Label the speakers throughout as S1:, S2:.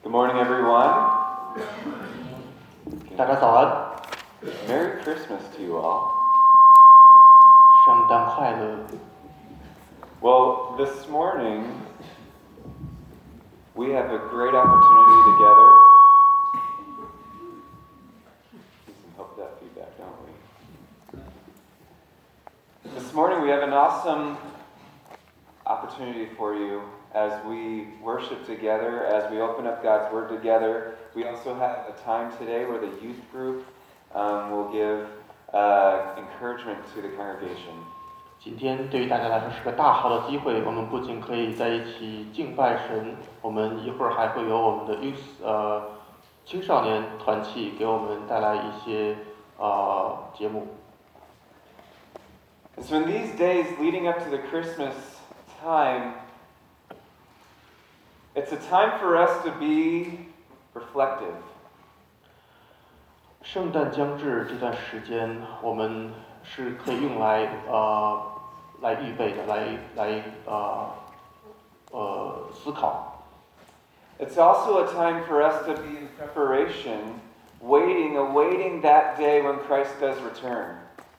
S1: Good morning, everyone.
S2: 大家早安，
S1: Merry Christmas to you all.
S2: 圣诞快乐。
S1: Well, this morning we have a great opportunity together. Need some help with that feedback, don't we? This morning we have an awesome opportunity for you as we worship together, as we open up God's Word together. We also have a time today where the youth group will give encouragement to the congregation.
S2: 今天对于大家来说是个大好的机会，我们不仅可以在一起敬拜神，我们一会儿还会有我们的青少年团契给我们带来一些节目。
S1: And so in these days leading up to the Christmas time, it's a time for us to be reflective.
S2: 圣诞将至这段时间，我们是可以用来预备的，来思考。
S1: It's also a time for us to be in preparation, awaiting that day when Christ does return.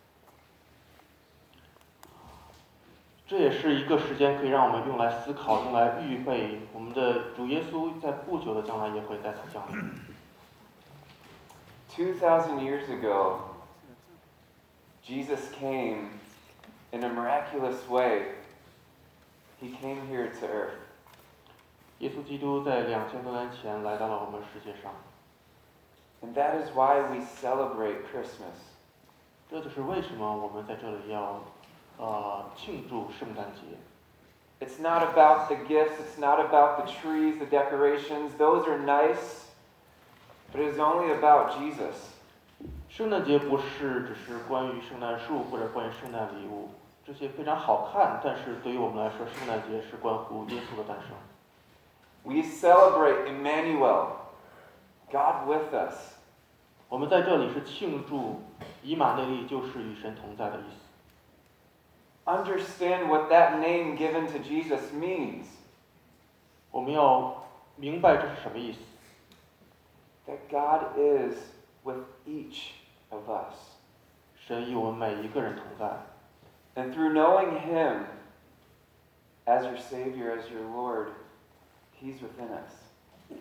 S2: 这也是一个时间，可以让我们用来思考，用来预备我们的主耶稣在不久的将来也会再次降临。
S1: 2,000 years ago, Jesus came in a miraculous way. He came here to earth.
S2: 耶稣基督在2000多年前来到了我们世界上，
S1: And that is why we celebrate Christmas.
S2: 这就是为什么我们在这里要庆祝圣诞节。
S1: It's not about the gifts, it's not about the trees, the decorations. Those are nice, but it is only about Jesus.
S2: 圣诞节不是只是关于圣诞树或者关于圣诞礼物，这些非常好看，但是对于我们来说，圣诞节是关乎耶稣的诞生。
S1: We celebrate Emmanuel, God with us.
S2: 我们在这里是庆祝以马内利就是与神同在的意思。
S1: Understand what that name given to Jesus means.
S2: 我们要明白这是什么意思。
S1: That God is with each of us.
S2: 神与我们每一个人同在，
S1: And through knowing Him as your Savior, as your Lord, He's within us.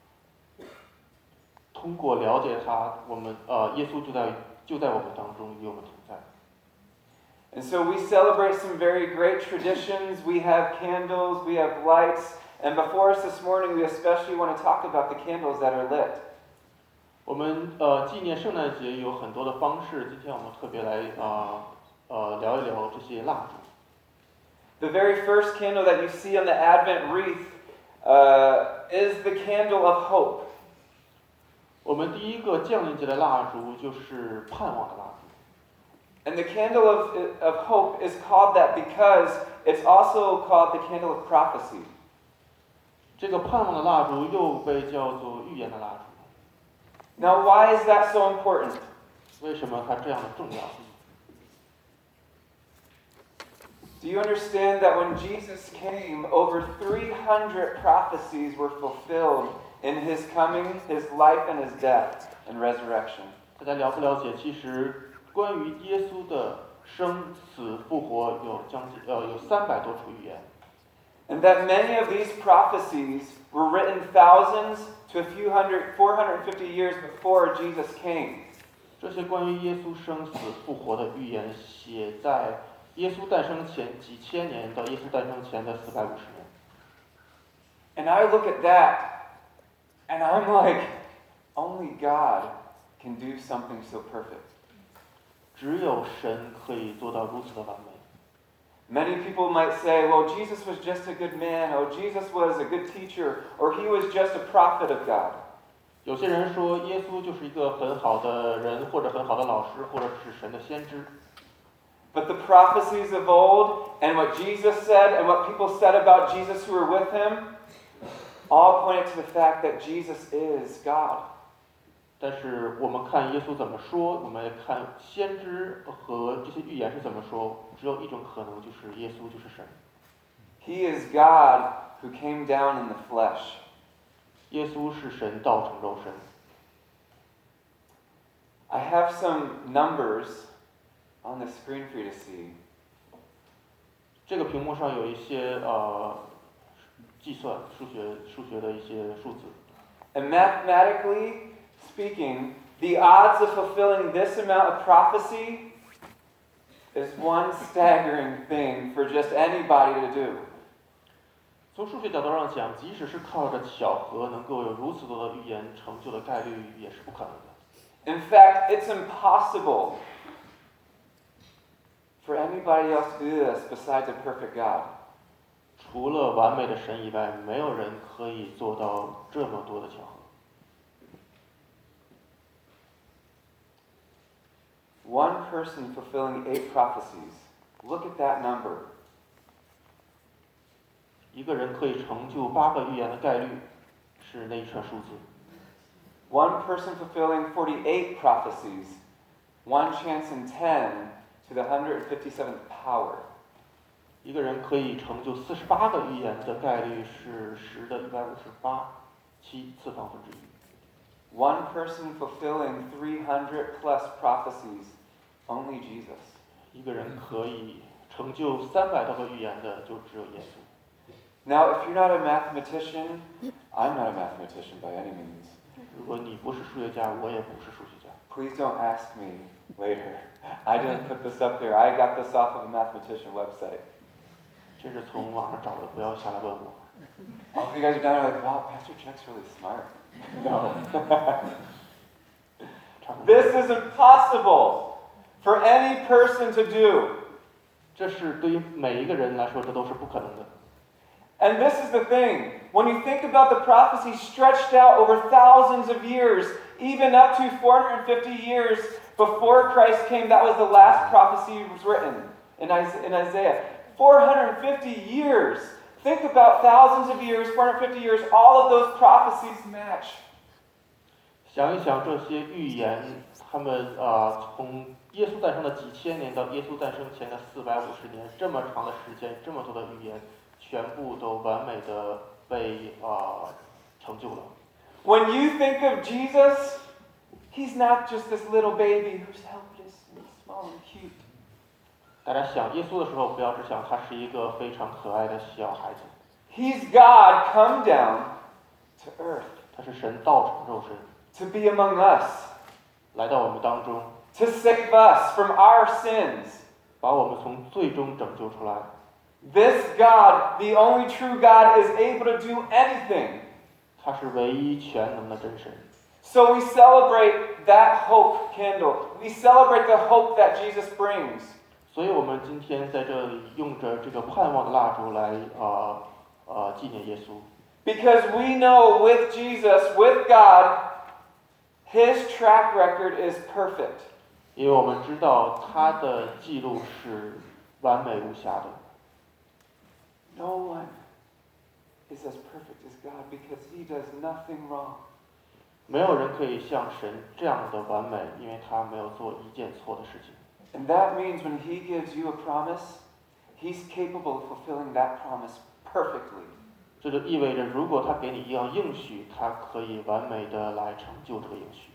S2: 通过了解他，我们耶稣就在我们当中与我们同在。
S1: And so we celebrate some very great traditions. We have candles, we have lights, and before us this morning, we especially want to talk about the candles that are lit.
S2: 我们纪念圣诞节有很多的方式，今天我们特别来聊一聊这些蜡烛。
S1: The very first candle that you see on the Advent wreath is the candle of hope.
S2: 我们第一个降临节的蜡烛就是盼望的蜡烛。
S1: And the candle of hope is called that because it's also called the candle of prophecy.
S2: 这个盼望的蜡烛又被叫做预言的蜡烛。
S1: Now, why is that so important?
S2: 为什么它这样的重要？
S1: Do you understand that when Jesus came, over 300 prophecies were fulfilled in His coming, His life, and His death and resurrection?
S2: 大家了不了解？其实关于耶稣的生死复活有有300多处预言。
S1: And that many of these prophecies were written thousands to a few 450 years before Jesus came.
S2: 这些关于耶稣生死复活的预言写在耶稣诞生前几千年到耶稣诞生前的450年。
S1: And I look at that, and I'm like, only God can do something so perfect.
S2: 只有神可以做到如此的完美。
S1: Many people might say, well, Jesus was just a good man, or Jesus was a good teacher, or he was just a prophet of God.
S2: 有些人说耶稣就是一个很好的人，或者很好的老师，或者是神的先知。
S1: But the prophecies of old, and what Jesus said, and what people said about Jesus who were with him, all pointed to the fact that Jesus is God.
S2: 但是我们看耶稣怎么说，我们看先知和这些预言是怎么说，只有一种可能，就是耶稣就是神。
S1: He is God who came down in the flesh.
S2: 耶稣是神道成肉身。
S1: I have some numbers on the screen for you to see.
S2: 这个屏幕上有一些计算数学的一些数字。
S1: And mathematically speaking, the odds of fulfilling this amount of prophecy is one staggering thing for just anybody to do.
S2: 从数学角度上讲，即使是靠着巧合能够有如此多的预言成就的概率也是不可能的。
S1: In fact, it's impossible for anybody else to do this besides a perfect God.
S2: 除了完美的神以外，没有人可以做到这么多的巧合。
S1: One person fulfilling 8 prophecies. Look at that number.
S2: 一个人可以成就8个预言的概率是那一串数字。
S1: One person fulfilling 48 prophecies. One chance in 10 to the 157th power.
S2: 一个人可以成就48个预言的概率是10的158，7次方分之一。
S1: One person fulfilling 300 plus prophecies. Only Jesus.
S2: 一个人可以成就300多个预言的，就只有耶稣。
S1: Now, if you're not a mathematician, I'm not a mathematician by any means.
S2: 如果你不是数学家，我也不是数学家。
S1: Please don't ask me later. I didn't put this up there. I got this off of a mathematician website.
S2: 这是从网上找的，不要下来问我。
S1: All of you guys are down there like, wow, Pastor Chuck's really smart. No. This is impossible for any person to do.
S2: 这是对于每一个人来说，这都是不可能的。
S1: And this is the thing. When you think about the prophecy stretched out over thousands of years, even up to 450 years before Christ came, that was the last prophecy was written in Isaiah. 450 years. Think about thousands of years, 450 years, all of those prophecies match.
S2: 想一想这些预言，他们从耶稣诞生的几千年到耶稣诞生前的450年，这么长的时间，这么多的预言，全部都完美的被成就了。
S1: When you think of Jesus, he's not just this little baby who's helpless and small and cute.
S2: 大家想耶稣的时候，不要只想他是一个非常可爱的小孩子，
S1: He's God come down to earth
S2: 他是神道成肉身，
S1: to be among us,
S2: 来到我们当中，
S1: to save us from our sins.
S2: 把我们从最终拯救出来。
S1: This God, the only true God, is able to do anything.
S2: 他是唯一全能的真神。
S1: So we celebrate that hope candle. We celebrate the hope that Jesus brings.
S2: 所以我们今天在这里用着这个盼望的蜡烛来纪念耶稣。
S1: Because we know with Jesus, with God, His track record is perfect.
S2: 因为我们知道他的记录是完美无瑕的。
S1: No one is as perfect as God because He does nothing wrong.
S2: 没有人可以像神这样的完美，因为他没有做一件错的事情。
S1: And that means when He gives you a promise, He's capable of fulfilling that promise perfectly.
S2: 这就意味着，如果他给你一样应许，他可以完美的来成就这个应许。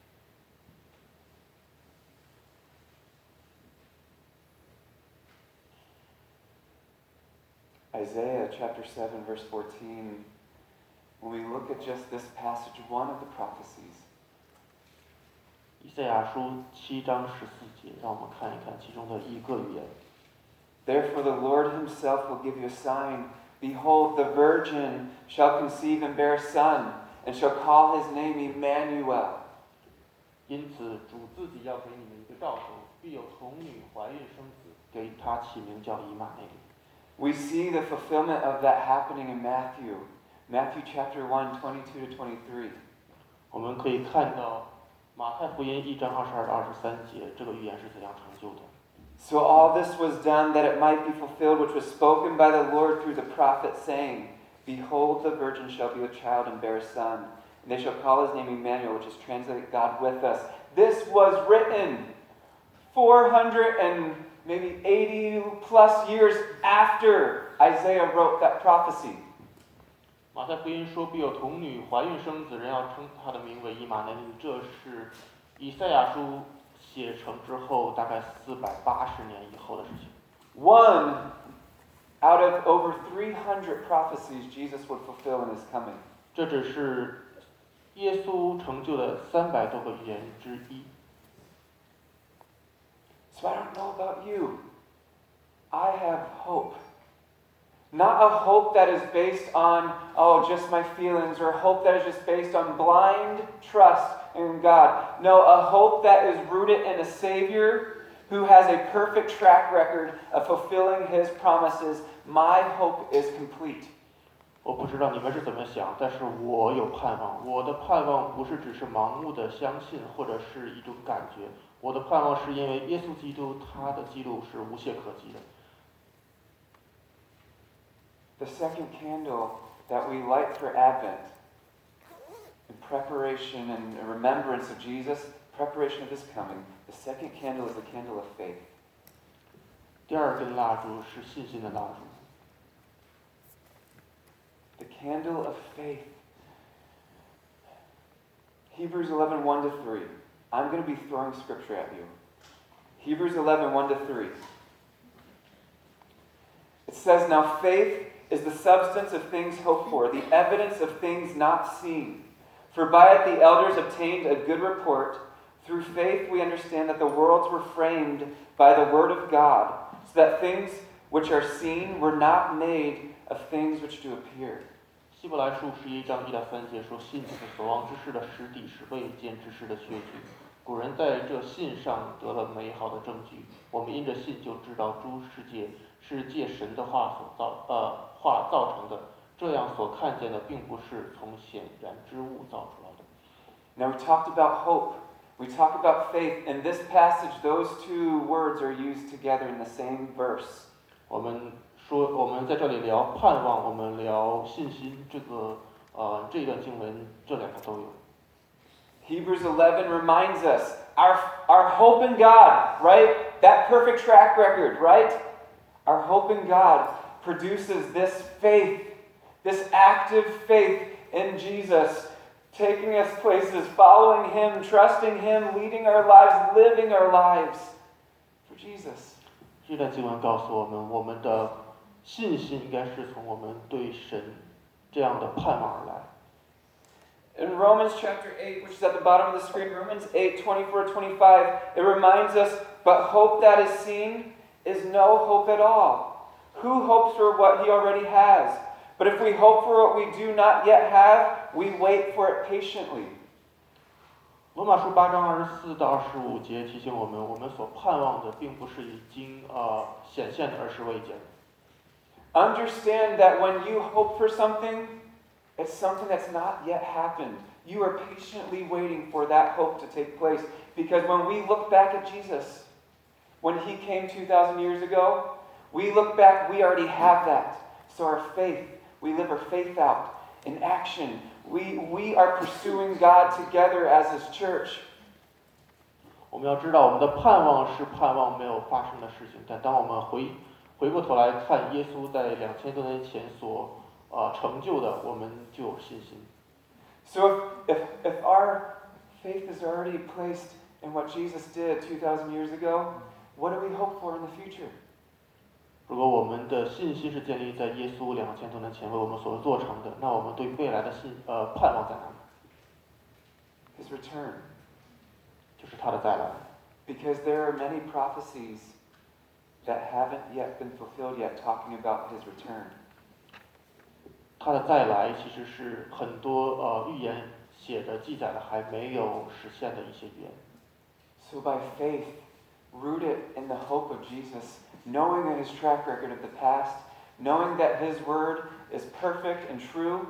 S1: Isaiah chapter 7, verse 14. When we look at just this passage, one of the prophecies,
S2: 以赛亚书7章14节，让我们看一看其中的一个预言。
S1: Therefore the Lord Himself will give you a sign. Behold, the virgin shall conceive and bear a son, and shall call his name Emmanuel.
S2: 因此，主自己要给你们一个兆头，必有童女怀孕生子，给他起名叫以马内利。
S1: We see the fulfillment of that happening in Matthew. Matthew chapter 1, 22 to 23.
S2: 我们可以看到马太福音1章22到23节，这个预言是怎样成就的。
S1: So all this was done that it might be fulfilled, which was spoken by the Lord through the prophet, saying, Behold, the virgin shall be with child and bear a son, and they shall call his name Emmanuel, which is translated God with us. This was written 400 and maybe 80 plus years after Isaiah wrote that prophecy.
S2: 马太福音说，必有童女怀孕生子，人要称他的名为以马内利。这是以赛亚书写成之后大概480年以后的事情。
S1: One out of over 300 prophecies Jesus would fulfill in his coming.
S2: 这只是耶稣成就的300多个预言之一。
S1: So I don't know about you. I have hope. Not a hope that is based on, just my feelings, or a hope that is just based on blind trust in God. No, a hope that is rooted in a Savior who has a perfect track record of fulfilling his promises. My hope is complete.
S2: 我不知道你们是怎么想，但是我有盼望。我的盼望不是只是盲目的相信，或者是一种感觉。我的盼望是因为耶稣基督他的记录是无懈可击的。
S1: The second candle that we light for Advent, in preparation and remembrance of Jesus, preparation of his coming, the second candle is the candle of faith.
S2: 第二根蜡烛是信心的蜡烛。
S1: The candle of faith. Hebrews 11:1-3. I'm going to be throwing scripture at you. Hebrews 11:1-3. It says, "Now faith is the substance of things hoped for, the evidence of things not seen. For by it the elders obtained a good report. Through faith we understand that the worlds were framed by the word of God, so that things which are seen were not made of things which do appear."
S2: 希伯来书11章1-3节说：“信是所望之事的实底，是未见之事的确据。古人在这信上得了美好的证据。我们因着信就知道诸世界是借神的话造成的，这样所看见的并不是从显然之物造出来的。”
S1: Now we talked about hope. We talked about faith. In this passage, those two words are used together in the same verse.
S2: 我们在这里聊盼望，我们聊信心，这段经文这两个都有。
S1: Hebrews 11 reminds us our hope in God, right? That perfect track record, right? Our hope in God produces this faith, this active faith in Jesus, taking us places, following him, trusting him, leading our lives, living our lives for Jesus.
S2: 这段经文告诉我们，我们的信心应该是从我们对神这样的盼望而来。
S1: In Romans chapter 8, which is at the bottom of the screen, Romans 8:24-25, it reminds us, "But hope that is seen is no hope at all. Who hopes for what he already has? But if we hope for what we do not yet have, we wait for it patiently."
S2: 罗马书8章24-25节提醒我们，我们所盼望的并不是已经显现的，而是未见的。
S1: Understand that when you hope for something, it's something that's not yet happened. You are patiently waiting for that hope to take place. Because when we look back at Jesus, when he came 2,000 years ago, we look back, we already have that. So our faith, we live our faith out in action. We are pursuing God together as his church.
S2: 我们要知道，我们的盼望是盼望没有发生的事情，但当我们回过头来看耶稣在2000多年前所成就的，我们就有信心。
S1: So if our faith is already placed in what Jesus did 2,000 years ago, what do we hope for in the future?
S2: 如果我们的信心是建立在耶稣2000多年前为我们所做成的，那我们对未来的盼望在哪里？
S1: His return.
S2: 就是他的再来。
S1: Because there are many prophecies that haven't yet been fulfilled yet, talking about his return.
S2: 他的再来其实是很多预言写着记载的还没有实现的一些预言。
S1: So by faith, rooted in the hope of Jesus, knowing his track record of the past, knowing that his word is perfect and true,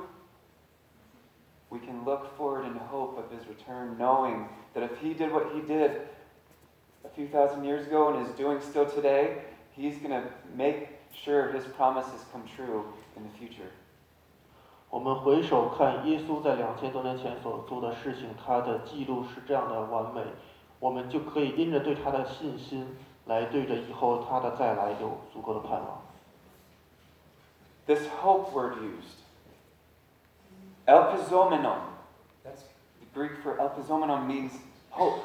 S1: we can look forward in hope of his return, knowing that if he did what he did a few thousand years ago and is doing still today, he's going to make sure his promises come true in the future.
S2: 我们回首看耶稣在2000多年前所做的事情，他的记录是这样的完美，我们就可以因着对他的信心，来对着以后他的再来有足够的盼望。
S1: This hope word used Elpizomenon. That's the Greek for elpizomenon means hope.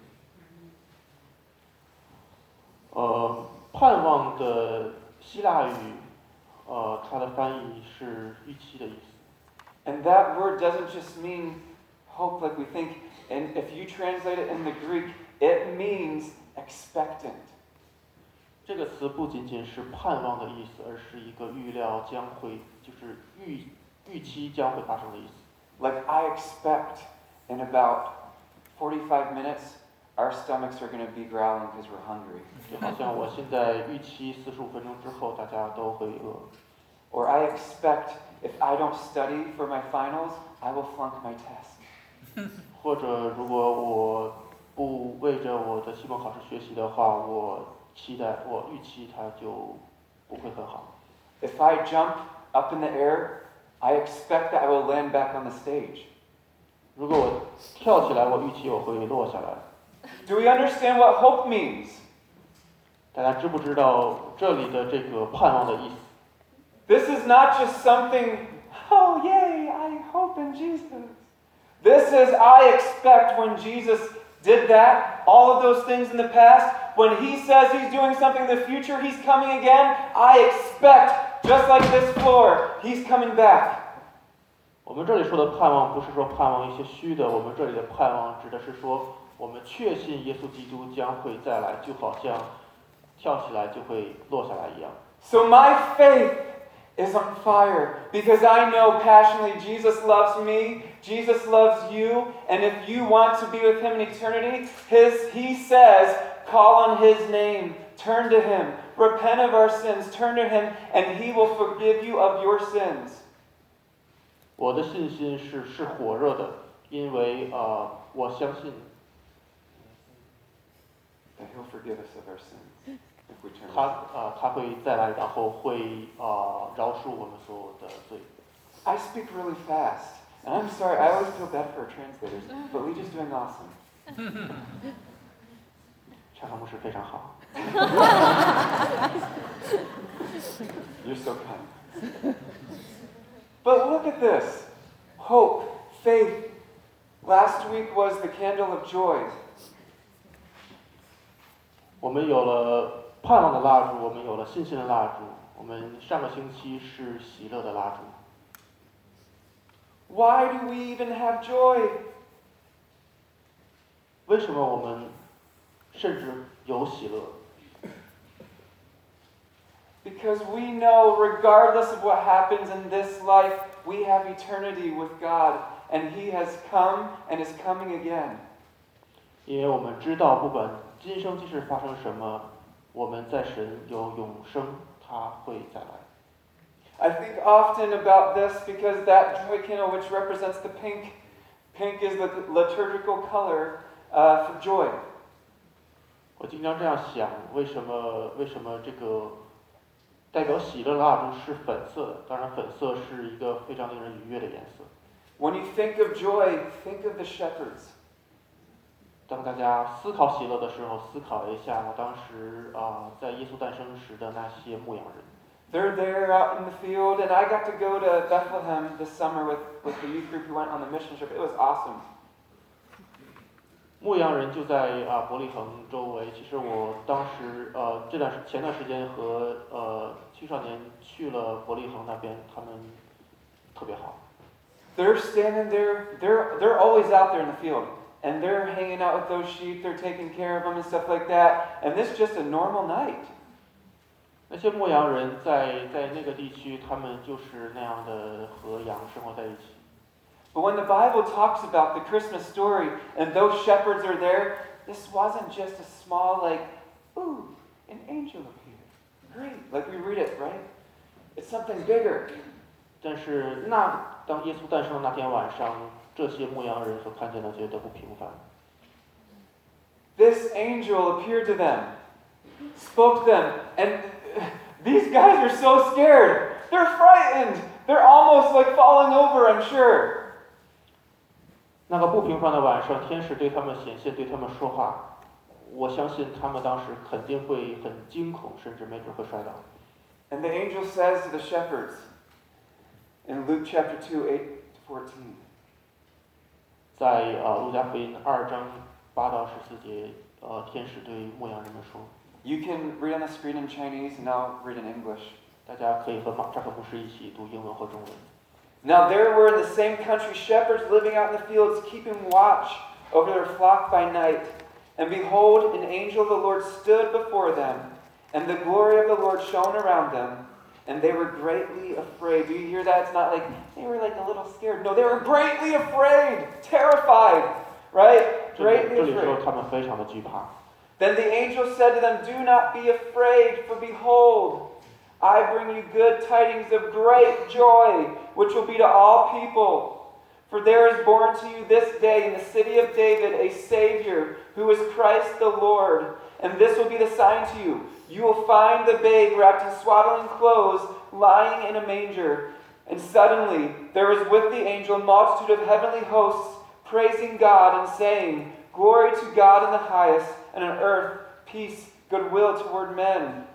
S2: 盼望的希腊语，它的翻译是预期的意思。
S1: And that word doesn't just mean hope like we think. And if you translate it in the Greek, it means expectant.
S2: 这个词不仅仅是盼望的意思，而是一个预料将会，就是预期将会发生的意思。
S1: Like I expect in about 45 minutes, our stomachs are going to be growling because we're hungry.
S2: 就好像我现在预期45分钟之后大家都会饿。
S1: Or I expect if I don't study for my finals, I will flunk my test.
S2: 或者如果我不为着我的期末考试学习的话，我预期它就不会很好。
S1: If I jump up in the air, I expect that I will land back on the stage.
S2: 如果我跳起来，我预期我会落下来。
S1: Do we understand what hope means?
S2: 大家知不知道这里的这个盼望的意思？
S1: This is not just something, oh yay, I hope in Jesus. This is I expect when Jesus did that, all of those things in the past, when he says he's doing something in the future, he's coming again, I expect, just like this floor, he's coming back.
S2: 我们这里说的盼望不是说盼望一些虚的，我们这里的盼望指的是说我们确信耶稣基督将会再来，就好像跳起来就会落下来一样。
S1: So my faith is on fire because I know passionately Jesus loves me, Jesus loves you, and if you want to be with him in eternity, he says, call on his name, turn to him, repent of our sins, turn to him, and he will forgive you of your sins.
S2: 我的信心是火热的，因为我相信
S1: That he'll forgive us of our sins if we turn to
S2: 他
S1: him.
S2: 他会再来，然后会饶恕我们所有的罪。
S1: I speak really fast, and I'm sorry, I always feel bad for our translators, but Legia's doing awesome.
S2: 查考牧师非常好。
S1: You're so kind. But look at this. Hope, faith. Last week was the candle of joy.
S2: 我们有了盼望的蜡烛，我们有了信心的蜡烛。我们上个星期是喜乐的蜡烛。
S1: Why do we even have joy?
S2: 为什么我们甚至有喜乐？
S1: Because we know, regardless of what happens in this life, we have eternity with God, and He has come and is coming again.
S2: 因为我们知道，不管今生今世发生什么，我们在神有永生，他会再来。
S1: I think often about this because that joy candle, which represents the pink is the liturgical color for joy.
S2: 我经常这样想，为什么这个代表喜乐的蜡烛是粉色的？当然，粉色是一个非常令人愉悦的颜色。
S1: When you think of joy, think of the shepherds.
S2: 当大家思考喜乐的时候，思考一下当时在耶稣诞生时的那些牧羊人。
S1: They're there out in the field, and I got to go to Bethlehem this summer with the youth group who went on the mission trip. It was awesome.
S2: 牧羊人就在伯利恒周围。其实我当时前段时间和青少年去了伯利恒那边，他们特别好。
S1: They're standing there. They're always out there in the field, and they're hanging out with those sheep. They're taking care of them and stuff like that. And this is just a normal night.
S2: 那些牧羊人在那个地区，他们就是那样的和羊生活在一起。
S1: But when the Bible talks about the Christmas story and those shepherds are there, this wasn't just a small ooh, an angel appeared. Great, like we read it, right? It's something bigger.
S2: 但是当耶稣诞生的那天晚上，这些牧羊人所看见的觉得不平凡。
S1: This angel appeared to them, spoke to them, and these guys are so scared. They're frightened. They're almost like falling over, I'm sure.
S2: 那个不平凡的晚上，天使对他们显现，对他们说话。我相信他们当时肯定会很惊恐，甚至没准会摔倒。
S1: And the angel says to the shepherds in Luke chapter 2, 8 14.
S2: 在路加福音2章8到14节，天使对牧羊人们说。
S1: You can read on the screen in Chinese, and I'll read in English.
S2: 大家可以和扎克牧师一起读英文或中文。
S1: Now there were in the same country shepherds living out in the fields, keeping watch over their flock by night. And behold, an angel of the Lord stood before them, and the glory of the Lord shone around them, and they were greatly afraid. Do you hear that? It's not like they were like a little scared. No, they were greatly afraid, terrified, right?
S2: 这
S1: Greatly
S2: 里说
S1: afraid.
S2: 他们非常的惧怕。
S1: Then the angel said to them, Do not be afraid, for behold, I bring you good tidings of great joy, which will be to all people. For there is born to you this day in the city of David a Savior, who is Christ the Lord. And this will be the sign to you. You will find the babe wrapped in swaddling clothes, lying in a manger. And suddenly there was with the angel a multitude of heavenly hosts, praising God and saying, Glory to God in the highest, and on earth peace, goodwill toward men.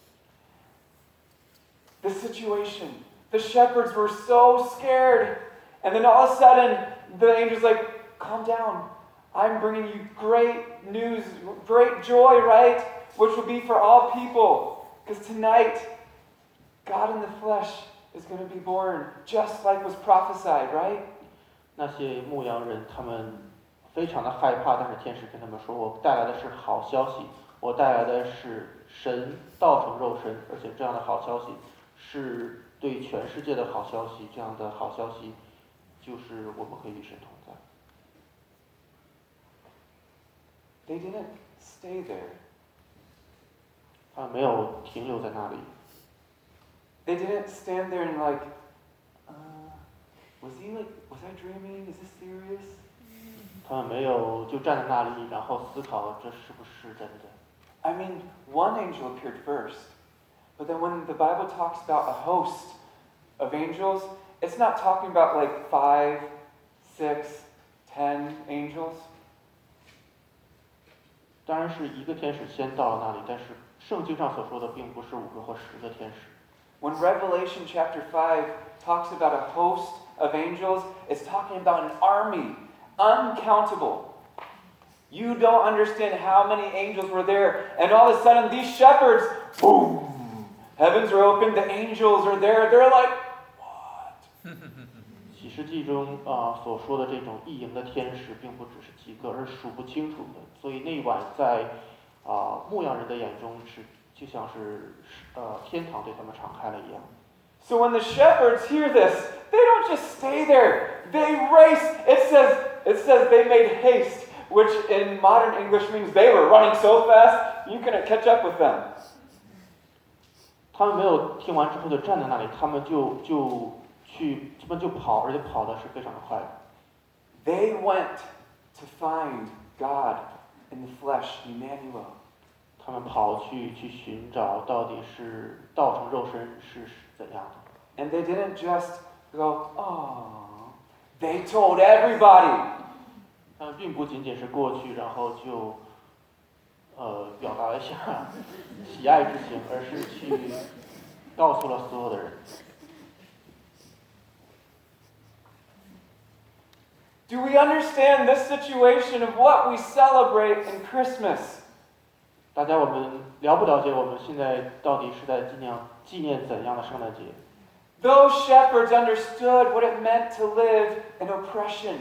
S1: The situation. The shepherds were so scared. And then all of a sudden, the angel's like, calm down. I'm bringing you great news, great joy, right? Which will be for all people. Because tonight, God in the flesh is going to be born, just like was prophesied, right?
S2: 那些牧羊人他们非常的害怕，但是天使跟他们说：“我带来的是好消息，我带来的是神道成肉身，而且这样的好消息是对全世界的好消息。这样的好消息就是我们可以与神同在。”
S1: They didn't stay there.
S2: 他们没有停留在那里。
S1: They didn't stand there and like, was I dreaming? Is this serious?
S2: 他们没有就站在那里，然后思考这是不是真的。
S1: I mean, one angel appeared first. But then when the Bible talks about a host of angels, it's not talking about like 5, 6, 10 angels.
S2: 当然是一个天使先到了那里，但是圣经上所说的并不是5个或10个天使。
S1: When Revelation chapter 5 talks about a host of angels, it's talking about an army, uncountable. You don't understand how many angels were there, and all of a sudden these shepherds, boom, heavens are open, the angels are there, they're like, what?
S2: 启示记中所说的这种异形的天使，并不只是几个，而是数不清楚的。所以那一晚在牧羊人的眼中是就像是天堂对他们敞开了一样。
S1: So when the shepherds hear this, they don't just stay there. They race. It says they made haste, which in modern English means they were running so fast you couldn't catch up with them.
S2: 他们没有听完之后就站在那里，他们就跑，而且跑的是非常的快。
S1: They went to find God in the flesh, Emmanuel.
S2: 他们跑去寻找到底是道成肉身是怎样的。
S1: And they didn't just go, oh. They told everybody.
S2: 他们并不仅仅是过去，然后就表达一下喜爱之情，而是去告诉了所有的人。
S1: Do we understand this situation of what we celebrate in Christmas?
S2: 大家，我们了不了解我们现在到底是在纪念怎样的圣诞节？
S1: Those shepherds understood what it meant to live in oppression.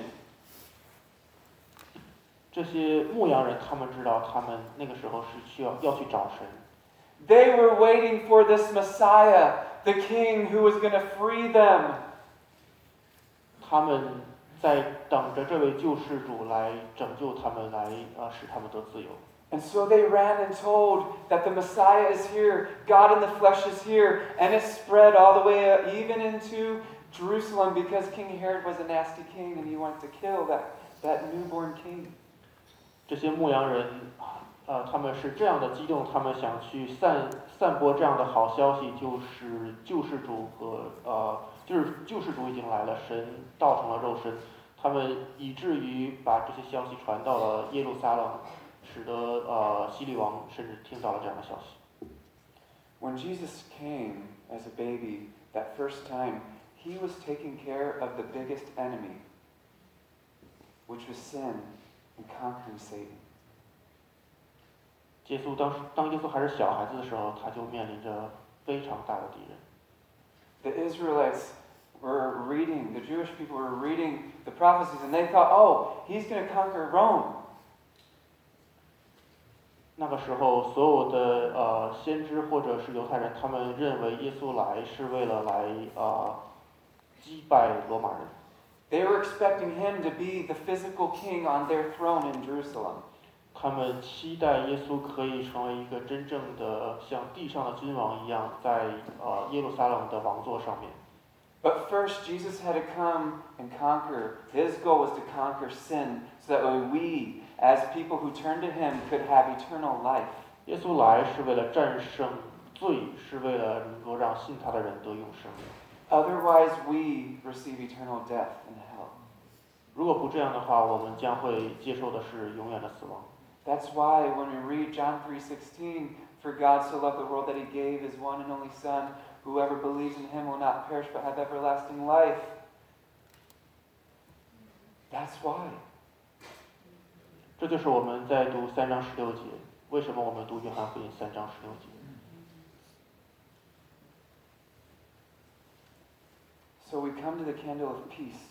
S2: 这些牧羊人，他们知道，他们那个时候是要去找神。
S1: They were waiting for this Messiah, the King who was going to free them.
S2: 他们在等着这位救世主来拯救他们，来使他们得自由。
S1: And so they ran and told that the Messiah is here, God in the flesh is here, and it spread all the way even into Jerusalem because King Herod was a nasty king and he wanted to kill that newborn king.
S2: 这些牧羊人，他们是这样的激动，他们想去散播这样的好消息，就是救世主就是救世主已经来了，神道成了肉身，他们以至于把这些消息传到了耶路撒冷，使得希律王甚至听到了这样的消息。
S1: When Jesus came as a baby that first time, he was taking care of the biggest enemy, which was sin and conquering Satan.
S2: 当耶稣还是小孩子的时候，他就面临着非常大的敌人。
S1: The Israelites were reading, the Jewish people were reading the prophecies, and they thought, oh, he's going to conquer Rome.
S2: 那个时候，所有的先知或者是犹太人，他们认为耶稣来是为了来击败罗马人。
S1: They were expecting him to be the physical king on their throne in Jerusalem.
S2: 他们期待耶稣可以成为一个真正的像地上的君王一样，在耶路撒冷的王座上面。
S1: But first, Jesus had to come and conquer. His goal was to conquer sin so that we, as people who turn to him, could have eternal life.
S2: 耶稣来是为了战胜罪，是为了能够让信他的人得永生。
S1: Otherwise, we receive eternal death in hell.
S2: 如果不这样的话，我们将会接受的是永远的死亡。
S1: That's why when we read John 3:16, for God so loved the world that he gave his one and only Son, whoever believes in him will not perish but have everlasting life. That's why.
S2: 这就是我们在读3章16节，为什么我们读约翰福音3章16节？
S1: So we come to the candle of peace.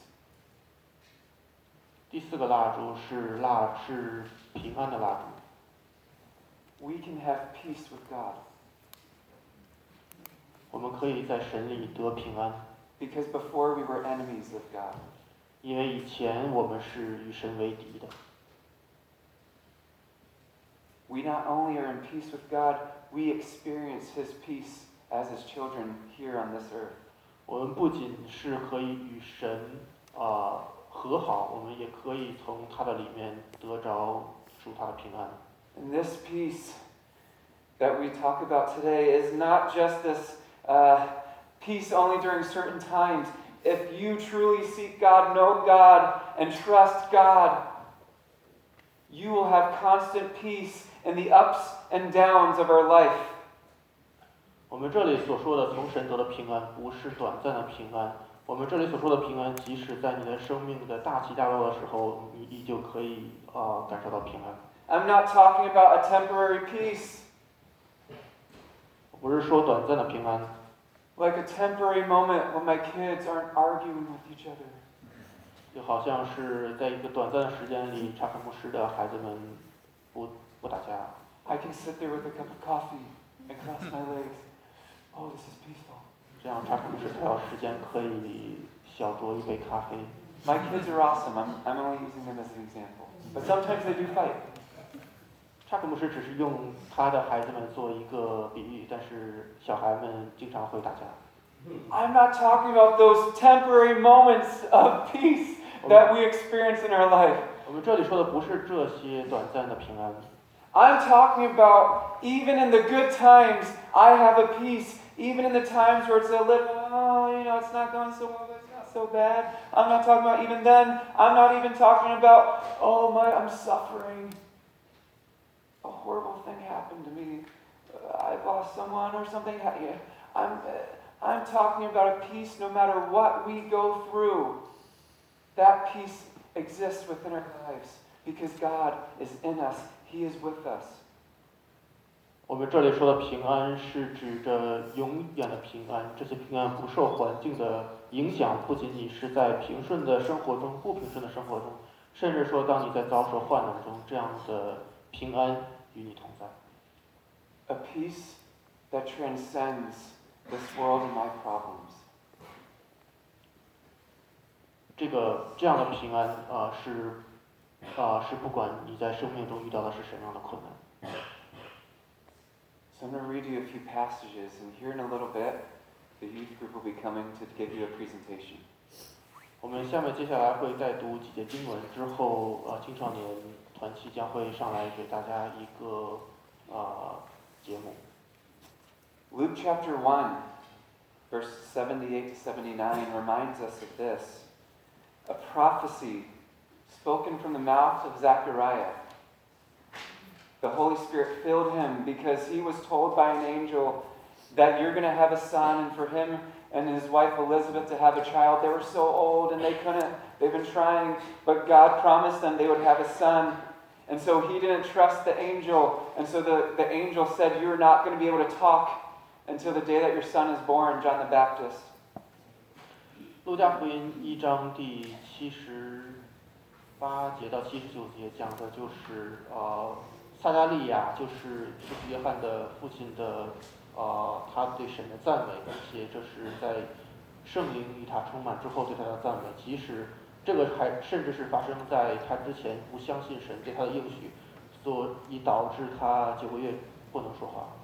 S2: 第4个蜡烛是平安的蜡烛。
S1: We can have peace with God.
S2: 我们可以在神里得平安，
S1: Because before we were enemies of God.
S2: 因为以前我们是与神为敌的。
S1: We not only are in peace with God, we experience his peace as his children here on this earth.
S2: 我们不仅是可以与神和好，我们也可以从他的里面得着属他的平安。
S1: And this peace that we talk about today is not just this peace only during certain times. If you truly seek God, know God, and trust God, you will have constant peace in the ups and downs of our life.
S2: 我们这里所说的从神得的平安，不是短暂的平安。我们这里所说的平安，即使在你的生命的大起大落的时候，你依旧可以感受到平安。
S1: I'm not talking about a temporary peace,
S2: 我不是说短暂的平安，
S1: like a temporary moment when my kids aren't arguing with each other.
S2: 就好像是在一个短暂的时间里，查克牧师的孩子们不打架。
S1: I can sit there with a cup of coffee and cross my legs. Oh, this is peaceful.
S2: 这样查克牧师才有时间可以小酌一杯咖啡。
S1: My kids are awesome. I'm only using them as an example. But sometimes they do fight.
S2: 查克牧师只是用他的孩子们做一个比喻，但是小孩们经常会打架。
S1: I'm not talking about those temporary moments of peace that we experience in our life.
S2: 我们这里说的不是这些短暂的平安，
S1: I'm talking about even in the good times, I have a peace. Even in the times where it's a little, it's not going so well, but it's not so bad. I'm not talking about even then. I'm not even talking about, I'm suffering. A horrible thing happened to me. I lost someone or something. I'm talking about a peace no matter what we go through. That peace exists within our lives because God is in us. He is with us.
S2: 我们这里说的平安是指着永远的平安，这些平安不受环境的影响，不仅仅是在平顺的生活中、不平顺的生活中，甚至说当你在遭受患难中，这样的平安与你同在。
S1: A peace that transcends this world and my problems.
S2: 这样的平安是不管你在生命中遇到的是什么样的困难。
S1: So I'm going to read you a few passages, and here in a little bit, the youth group will be coming to give you a presentation.
S2: 我们接下来会再读几节经文，之后青少年团契将会上来给大家一个节目。
S1: Luke chapter 1, verse 78 to 79 reminds us of this. A prophecy spoken from the mouth of Zechariah. The Holy Spirit filled him because he was told by an angel, that you're going to have a son, and for him and his wife Elizabeth to have a child. They were so old and they couldn't, they've been trying, but God promised them they would have a son. And so he didn't trust the angel. And so the angel said, you're not going to be able to talk until the day that your son is born, John the Baptist.
S2: 路加福音1章第78节到79节讲的就是撒加利亚就是施洗约翰的父亲的他对神的赞美，而且这是在圣灵与他充满之后对他的赞美，即使这个还甚至是发生在他之前不相信神对他的应许，所以导致他9个月不能说话。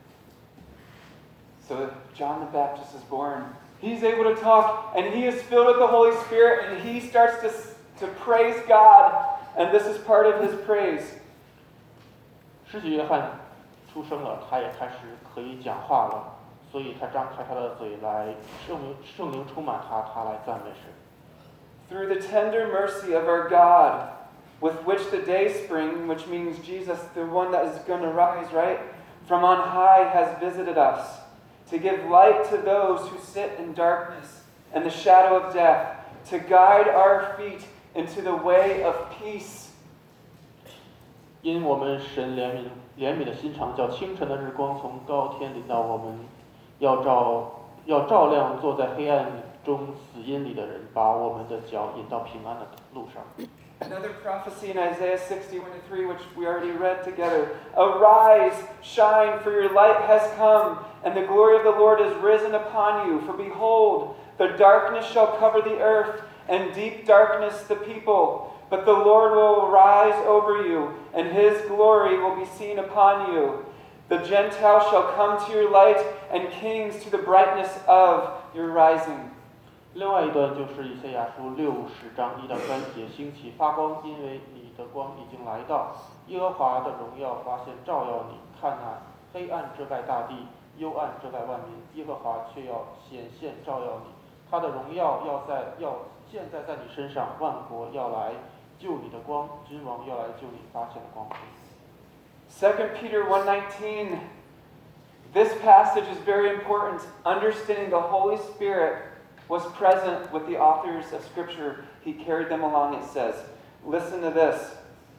S1: So John the Baptist is born. He's able to talk, and he is filled with the Holy Spirit, and he starts to praise God, and this is part of his praise.
S2: 施洗约翰出生了，他也开始可以讲话了，所以他张开他的嘴来，圣灵充满他，他来赞美神。
S1: Through the tender mercy of our God, with which the day spring, which means Jesus, the one that is going to rise, right, from on high has visited us, to give light to those who sit in darkness and the shadow of death, to guide our feet into the way of peace.
S2: 因我们神怜悯的心肠，叫清晨的日光从高天临到我们，要照亮坐在黑暗中死荫里的人，把我们的脚引到平安的路上。
S1: Another prophecy in Isaiah 61:3, which we already read together. Arise, shine, for your light has come, and the glory of the Lord is risen upon you. For behold, the darkness shall cover the earth, and deep darkness the people. But the Lord will rise over you, and his glory will be seen upon you. The Gentiles shall come to your light, and kings to the brightness of your rising.
S2: 另外一段就是以赛亚书60章1到3节，兴起发光，因为你的光已经来到，耶和华的荣耀发现照耀你。看哪，黑暗遮盖大地，幽暗遮盖万民，耶和华却要显现照耀你，他的荣耀要现在在你身上，万国要来救你的光，君王要来救你发现的光辉。
S1: 2 Peter 1:19. This passage is very important. Understanding the Holy Spirit was present with the authors of Scripture. He carried them along, it says. Listen to this.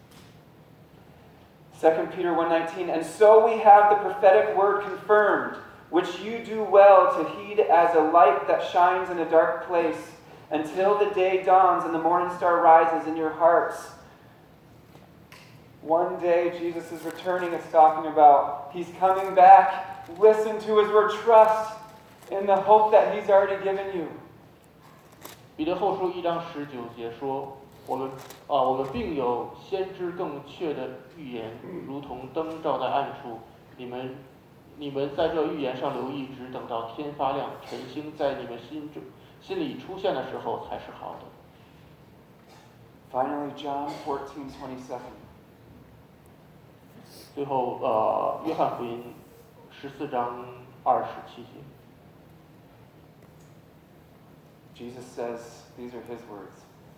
S1: 2 Peter 1:19. And so we have the prophetic word confirmed, which you do well to heed as a light that shines in a dark place, until the day dawns and the morning star rises in your hearts. One day Jesus is returning, it's talking about. He's coming back. Listen to his word. Trust in the hope that he's already given you.
S2: 彼得后书1章19节说：“我们并有先知更确的预言，如同灯照在暗处。你们在这预言上留意，直等到天发亮，晨星在你们心里出现的时候，才是好的。”
S1: Finally, John 14:27.
S2: 最后，约翰福音14章27节。
S1: Jesus says, these are his words.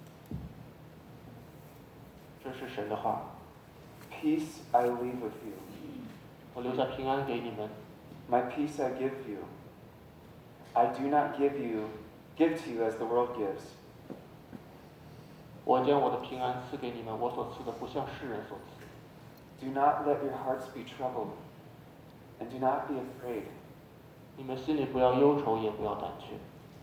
S2: 这是神的话，
S1: Peace I leave with you.
S2: 我留下平安给你们，
S1: My peace I give you. I do not give to you as the world gives.
S2: 我将我的平安赐给你们，我所赐的不像世人所赐。
S1: Do not let your hearts be troubled, and do not be afraid.
S2: 你们心里不要忧愁，也不要胆怯。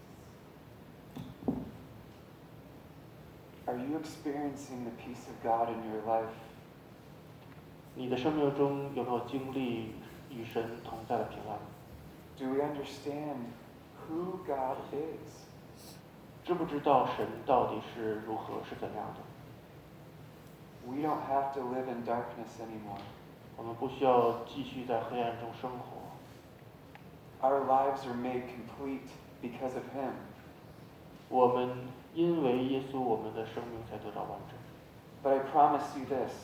S1: Are you experiencing the peace of God in your life?
S2: 你的生命中有没有经历与神同在的平安？
S1: Do we understand who God is?
S2: 知不知道神到底是如何，是怎样的？
S1: We don't have to live in darkness anymore.
S2: 我们不需要继续在黑暗中生活。
S1: Our lives are made complete because of him.
S2: 我们因为耶稣，我们的生命才得到完整。
S1: But I promise you this.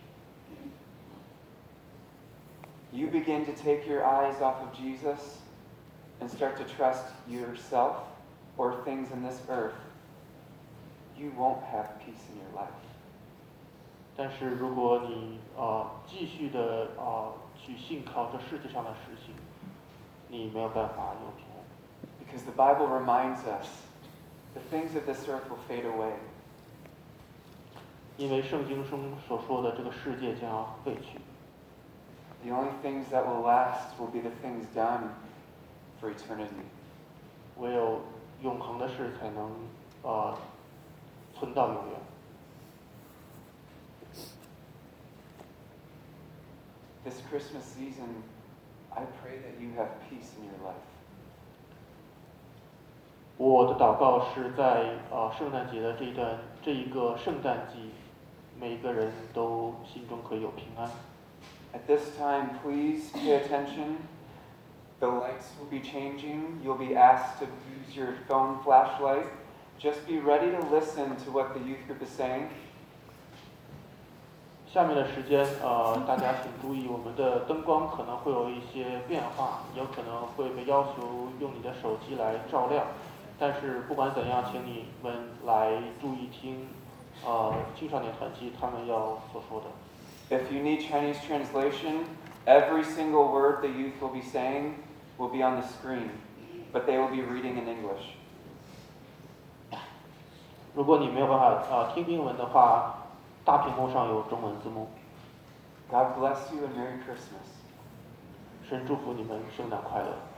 S1: You begin to take your eyes off of Jesus and start to trust yourself or things in this earth, you won't have peace in your life.
S2: 但是如果你继续的去信靠这世界上的事情， 你没有办法有平安。
S1: Because the Bible reminds us the things of this earth will fade away.
S2: 因为圣经中所说的这个世界将要废去，
S1: The only things that will last will be the things done for eternity.
S2: 唯有永恒的事才能存到永远。
S1: This Christmas season, I pray that you have peace in your life.
S2: 我的祷告是在圣诞节的这一个圣诞季，每一个人都心中可以有平安。
S1: At this time, please pay attention. The lights will be changing. You'll be asked to use your phone flashlight. Just be ready to listen to what the youth group is saying.
S2: 下面的时间，大家请注意，我们的灯光可能会有一些变化，有可能会被要求用你的手机来照亮。但是不管怎样，请你们来注意听，青少年团契他们要所说的。
S1: If you need Chinese translation, every single word the youth will be saying will be on the screen, but they will be reading in English.
S2: 如果你没有办法听英文的话，大屏幕上有中文字幕。
S1: God bless you and Merry Christmas.
S2: 神祝福你们圣诞快乐。